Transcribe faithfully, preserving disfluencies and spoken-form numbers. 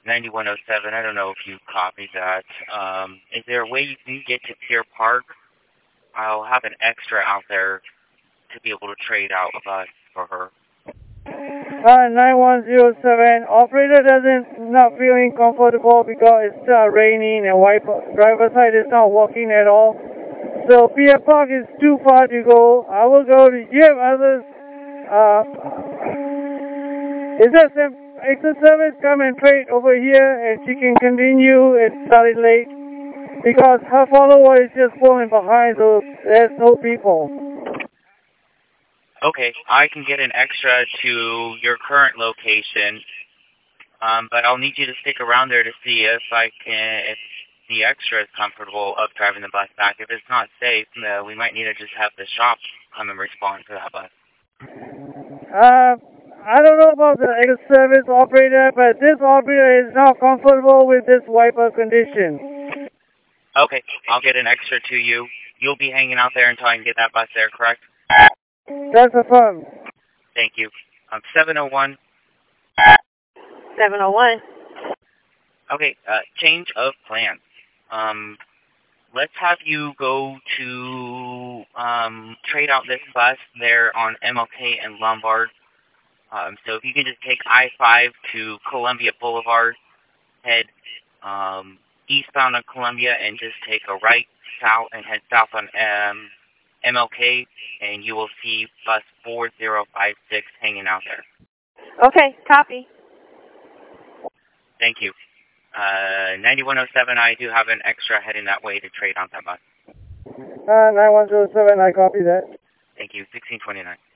ninety-one oh seven, I don't know if you copied that. Um, is there a way you can get to Pier Park? I'll have an extra out there to be able to trade out a bus for her. Uh, nine one zero seven, operator doesn't, not feeling comfortable because it's uh, raining and wipe, driver side is not working at all. So Pier Park is too far to go. I will go to, you have others, uh, is there some extra service come and trade over here and she can continue, it started late because her follower is just falling behind, so there's no people. Okay, I can get an extra to your current location, um, but I'll need you to stick around there to see if I can, if the extra is comfortable of driving the bus back. If it's not safe, uh, we might need to just have the shop come and respond to that bus. Uh, I don't know about the extra service operator, but this operator is not comfortable with this wiper condition. Okay, I'll get an extra to you. You'll be hanging out there until I can get that bus there, correct? That's affirmed. Thank you. Um, seven oh one. seven oh one. Okay, uh, change of plans. Um, let's have you go to um, trade out this bus there on M L K and Lombard. Um, so if you can just take I five to Columbia Boulevard, head um, eastbound on Columbia, and just take a right south and head south on um, M L K, and you will see bus four zero five six hanging out there. Okay, copy. Thank you. Uh, ninety-one oh seven, I do have an extra heading that way to trade on that bus. Uh, nine one zero seven, I copy that. Thank you. sixteen twenty-nine.